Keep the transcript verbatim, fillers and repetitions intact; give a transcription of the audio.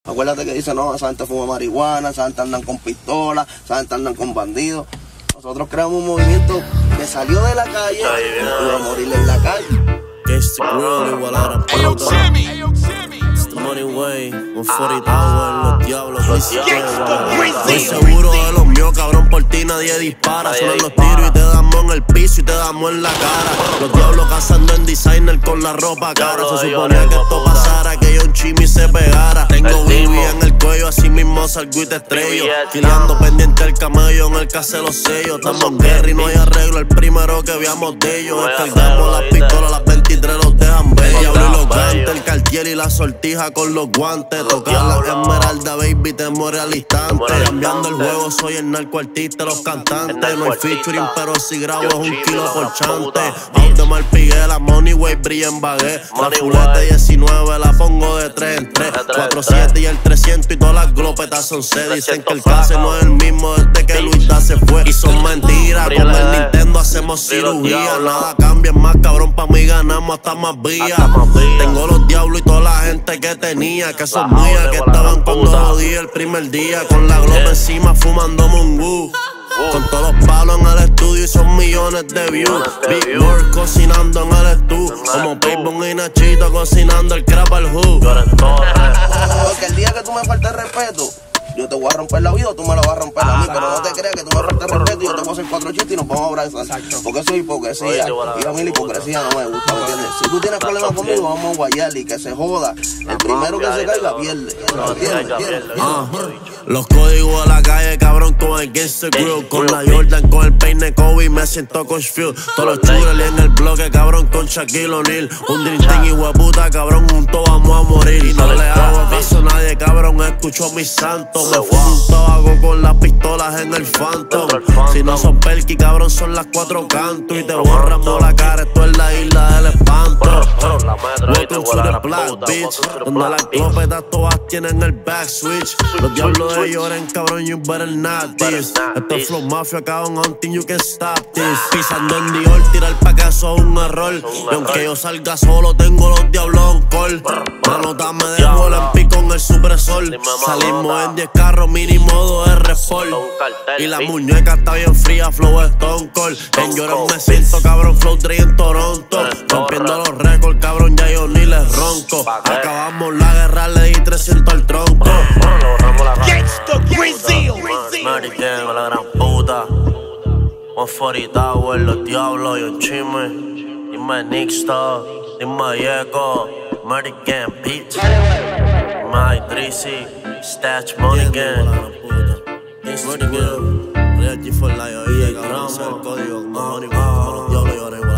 Acuérdate que dice, no, esa gente fuma marihuana, esa gente andan con pistolas, esa gente andan con bandidos. Nosotros creamos un movimiento que salió de la calle y va a morir en la calle. Gangsta Grill, igual a la puta. It's the money way, one forty Tower, los diablos, los diablos. Estoy seguro de los míos, cabrón, por ti nadie dispara. Suenan los tiros y te damos en el piso y te damos en la cara. Los diablos cazando en designer con la ropa cara. Se suponía que esto pasara, que yo un chimi se pegara. Tengo Bibi en el cuello, así mismo salgo y te estrello. Fileando pendiente el camello, en el que hace los sellos. Estamos en guerra y no hay arreglo, el primero que veamos de ellos. Descargamos las pistolas, las veintitrés los dejan bellos. Diablo y los gantes, el cartier y la sortija con los guantes. Tocar la esmeralda, baby, te muere al instante. Cambiando el juego, soy el narco artista, los cantantes. No hay featuring, pero si grabo es un kilo por chante. Out de Marpiguela, money way, brilla en baguette. La fulete diecinueve la pongo de tres en tres. cuatro siete y el trescientos y todas las glopetas son C. Dicen que el case no es el mismo desde que Luisa se fue. Y son mentiras, con el Nintendo hacemos cirugía. Nada cambia, es más cabrón, pa' mí ganamos hasta más vías. Tengo los diablos y toda la gente que tenía, que son mías, que estaban cuando jodí el primer día. Con la globa encima fumando mungú. Con todos los palos en el estudio y son millones de views. Big Bird cocinando en el estudio, como Paypon y Nachito cocinando el crap al hood. Porque el día que tú me faltes respeto, yo te voy a romper la vida o tú me la vas a romper a mí. Pero no te creas que tú me faltes respeto y yo te voy a hacer cuatro chistes y nos vamos a abrazar. Porque eso es hipocresía. Y a mí la hipocresía no me gusta, ¿me entiendes? Si tú tienes problemas conmigo, vamos a guayar y que se joda. El primero que se caiga pierde. ¿Me entiendes? Los códigos de la calle, cabrón, con el Gangsta Grill. Con la Jordan, con el peine Kobe, me siento Coach Field. Todos los churros en el bloque, cabrón, con Shaquille O'Neal. Un Dream Team y hueputa, cabrón, juntos vamos a morir. Y no le hago caso a nadie, cabrón, escucho mis santos. Me fumo un tabaco con las pistolas en el Phantom. Si no son Perky, cabrón, son las cuatro cantos. Y te borramos la cara, esto es la isla del espanto. Welcome to the Black Beach, donde las glopetas todas tienen el back switch. Los diablos de lloren, cabrón, you better not this. Esto es Flow Mafia, cabrón, hunting, you can stop this. Pisando en Dior, tirar pa' que eso es un error. Y aunque yo salga solo, tengo los diablos en call. La nota me dejo en pico con el supresor. Salimos en diez carros, mini modo R Sport. Y la muñeca está bien fría, Flow Stone Cold. En lloran me siento, cabrón, Flow Dre en Toronto. Rompiendo los récords, cabrón, ya yo ni les ronco. Acabamos la guerra, le di trescientos al tronco. Gangsta Grizzly, Mary Gang, la gran puta. one forty Tower, los diablos y un chisme. Dime Nixta, dime Yeco. Mary Gang, bitch. My Drizzy, Stash Money Gang. Mary Gang, Real G for Life, oye, cabrón, el código, money, como los diablos y ahora igual.